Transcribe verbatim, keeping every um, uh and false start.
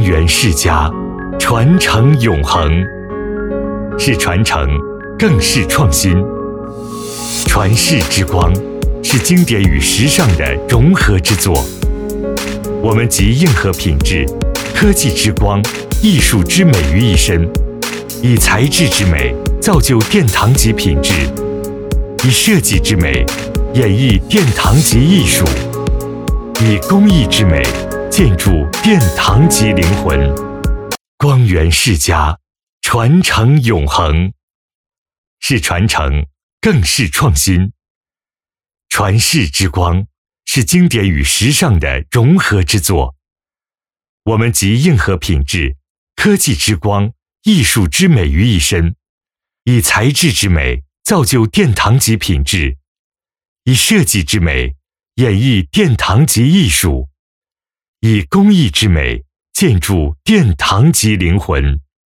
源世家，传承永恒。是传承，更是创新。传世之光，是经典与时尚的融合之作。我们集硬核品质、科技之光、艺术之美于一身，以材质之美造就殿堂级品质，以设计之美演绎殿堂级艺术，以工艺之美建筑殿堂级灵魂。光源世家，传承永恒。是传承，更是创新。传世之光，是经典与时尚的融合之作。我们集硬核品质、科技之光、艺术之美于一身，以材质之美造就殿堂级品质，以设计之美演绎殿堂级艺术，以工艺之美建筑殿堂级灵魂。